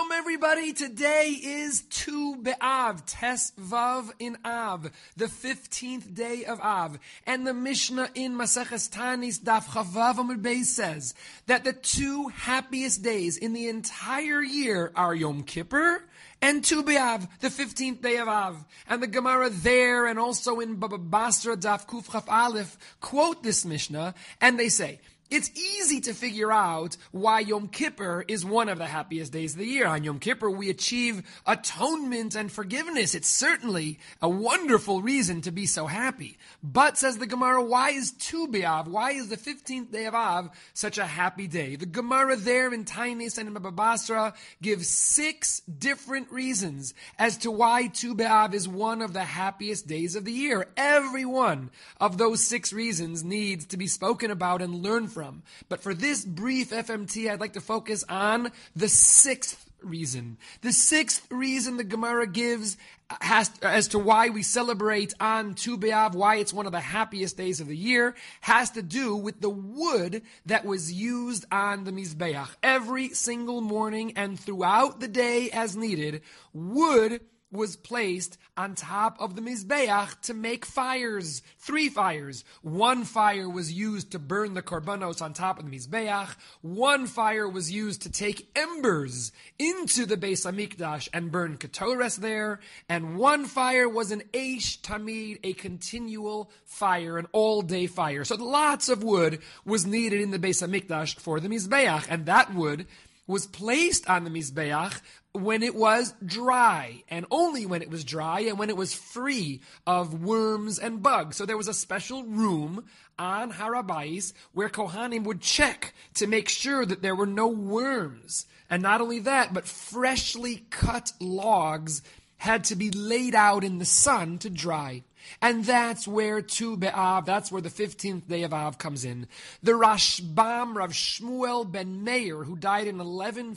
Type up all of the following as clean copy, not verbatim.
Shalom, everybody. Today is Tu B'Av, Tes Vav in Av, the 15th day of Av. And the Mishnah in Maseches Tanis Daf Chavav Amud Beis says that the two happiest days in the entire year are Yom Kippur and Tu B'Av, the 15th day of Av. And the Gemara there and also in Baba Basra Daf Kuf Chaf Aleph quote this Mishnah, and they say, it's easy to figure out why Yom Kippur is one of the happiest days of the year. On Yom Kippur, we achieve atonement and forgiveness. It's certainly a wonderful reason to be so happy. But, says the Gemara, why is Tu B'Av, why is the 15th day of Av such a happy day? The Gemara there in Tainis and in Baba Basra gives 6 different reasons as to why Tu B'Av is one of the happiest days of the year. Every one of those 6 reasons needs to be spoken about and learned from. But for this brief FMT, I'd like to focus on the 6th reason. The 6th reason the Gemara gives as to why we celebrate on Tu B'Av, why it's one of the happiest days of the year, has to do with the wood that was used on the Mizbeach. Every single morning and throughout the day as needed, wood was placed on top of the Mizbeach to make fires. 3 fires. 1 fire was used to burn the korbanos on top of the Mizbeach. 1 fire was used to take embers into the Beis Hamikdash and burn ketores there. And 1 fire was an eish tamid, a continual fire, an all-day fire. So lots of wood was needed in the Beis Hamikdash for the Mizbeach. And that wood was placed on the Mizbeach when it was dry, and only when it was dry and when it was free of worms and bugs. So there was a special room on Har HaBayis where Kohanim would check to make sure that there were no worms. And not only that, but freshly cut logs had to be laid out in the sun to dry. And that's where Tu B'Av, that's where the 15th day of Av comes in. The Rashbam, Rav Shmuel ben Meir, who died in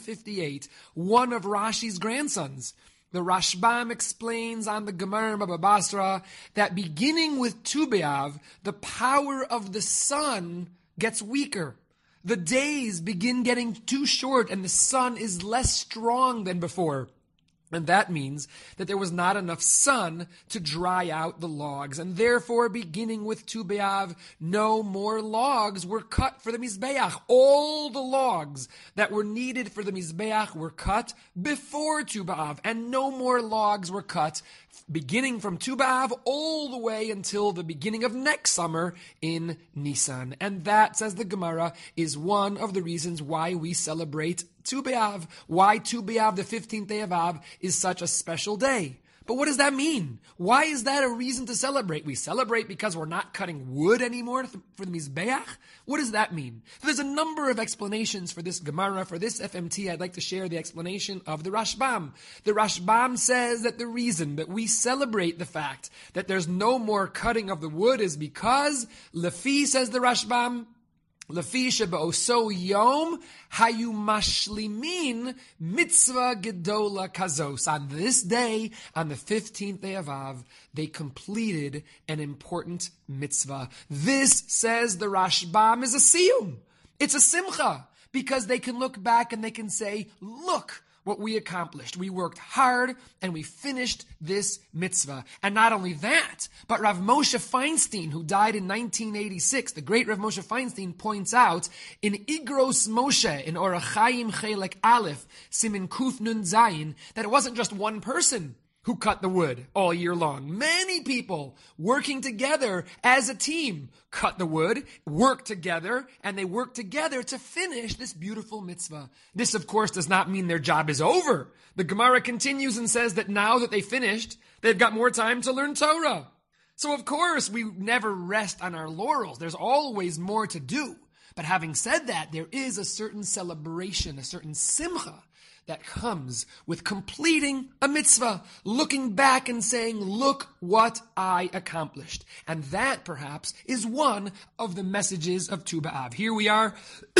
1158, one of Rashi's grandsons. The Rashbam explains on the Gemara in Baba Basra that beginning with Tu B'Av, the power of the sun gets weaker. The days begin getting too short and the sun is less strong than before. And that means that there was not enough sun to dry out the logs. And therefore, beginning with Tu B'Av, no more logs were cut for the Mizbeach. All the logs that were needed for the Mizbeach were cut before Tu B'Av. And no more logs were cut beginning from Tu B'Av all the way until the beginning of next summer in Nisan. And that, says the Gemara, is one of the reasons why we celebrate Tu B'Av, why Tu B'Av, the 15th day of Av, is such a special day. But what does that mean? Why is that a reason to celebrate? We celebrate because we're not cutting wood anymore for the Mizbeach? What does that mean? So there's a number of explanations for this Gemara. For this FMT, I'd like to share the explanation of the Rashbam. The Rashbam says that the reason that we celebrate the fact that there's no more cutting of the wood is because, Lefi, says the Rashbam, Lefi shebe'oso yom hayu mashlimin mitzvah gedola kazos. On this day, on the 15th day of Av, they completed an important mitzvah. This, says the Rashbam, is a siyum. It's a simcha, because they can look back and they can say, look what we accomplished. We worked hard and we finished this mitzvah. And not only that, but Rav Moshe Feinstein, who died in 1986, the great Rav Moshe Feinstein points out in Igros Moshe, in Orach Chaim Chelek Aleph, Simin Kuf Nun Zayin, that it wasn't just one person who cut the wood all year long. Many people working together as a team cut the wood, worked together, and they worked together to finish this beautiful mitzvah. This, of course, does not mean their job is over. The Gemara continues and says that now that they finished, they've got more time to learn Torah. So, of course, we never rest on our laurels. There's always more to do. But having said that, there is a certain celebration, a certain simcha that comes with completing a mitzvah, looking back and saying, look what I accomplished. And that, perhaps, is one of the messages of Tu B'Av. Here we are,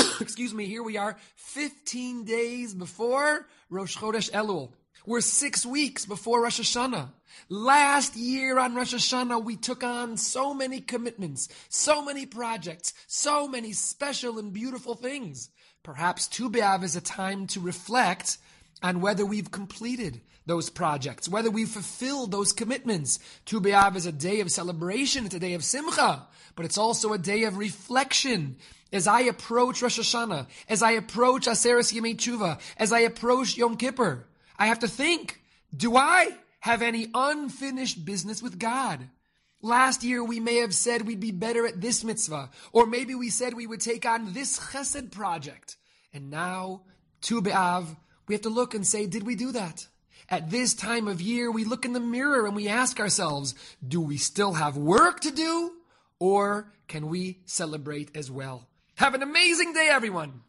here we are 15 days before Rosh Chodesh Elul. We're 6 weeks before Rosh Hashanah. Last year on Rosh Hashanah, we took on so many commitments, so many projects, so many special and beautiful things. Perhaps Tu B'Av is a time to reflect on whether we've completed those projects, whether we've fulfilled those commitments. Tu B'Av is a day of celebration, it's a day of simcha, but it's also a day of reflection. As I approach Rosh Hashanah, as I approach Aseret Yemei Tshuva, as I approach Yom Kippur, I have to think, do I have any unfinished business with God? Last year we may have said we'd be better at this mitzvah, or maybe we said we would take on this chesed project. And now, Tu B'Av, we have to look and say, did we do that? At this time of year, we look in the mirror and we ask ourselves, do we still have work to do? Or can we celebrate as well? Have an amazing day, everyone!